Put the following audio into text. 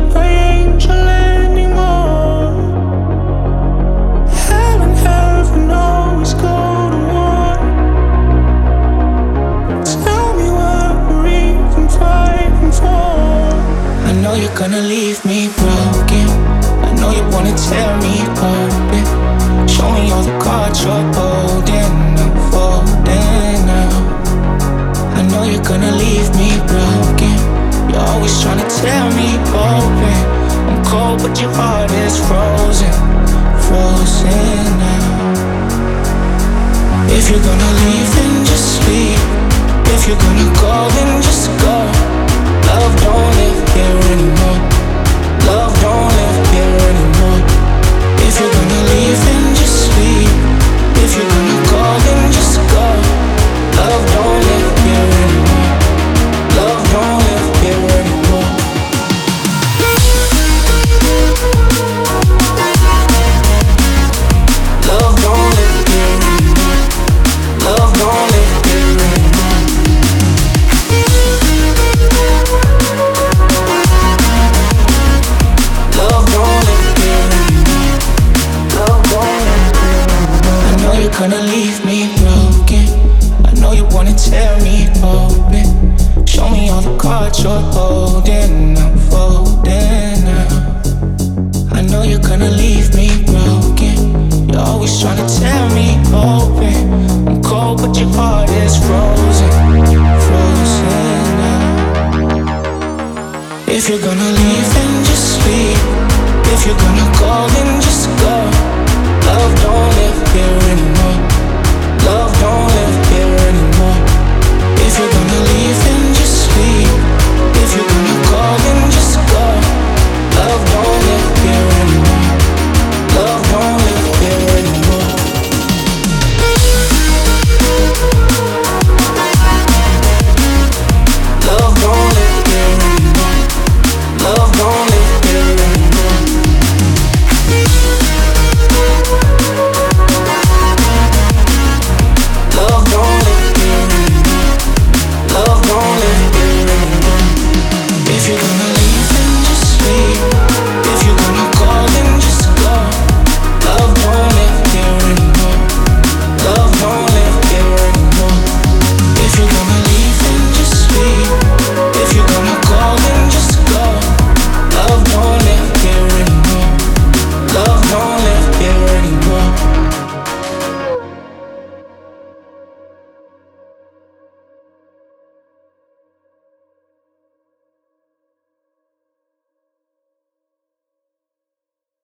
my angel anymore. Hell and heaven always go to war. Tell me what we're even fighting for. I know you're gonna leave me broken. I know you wanna tear me open. Show me all the cards you're holding. I'm folding now. I know you're gonna leave me broken. You're always trying to tear me open. I'm cold but your heart is frozen. Frozen now. If you're gonna leave then just leave. If you're gonna go then just go. Love don't live here anymore. Love don't live here anymore. If you're gonna leave then just leave. If you're gonna go then just go. Love don't live here anymore. Love don't live here anymore. Love don't live here anymore. Love don't live here anymore. Love don't live here anymore. Love don't live here anymore. I know you're gonna leave me broken. I know you wanna tear me open. Show me all the cards you're holding. I'm folding now. I know you're gonna leave me broken. You're always trying to tear me open. I'm cold but your heart is frozen. Frozen now. If you're gonna leave then just leave. If you're gonna go then just go. Love don't live here anymore.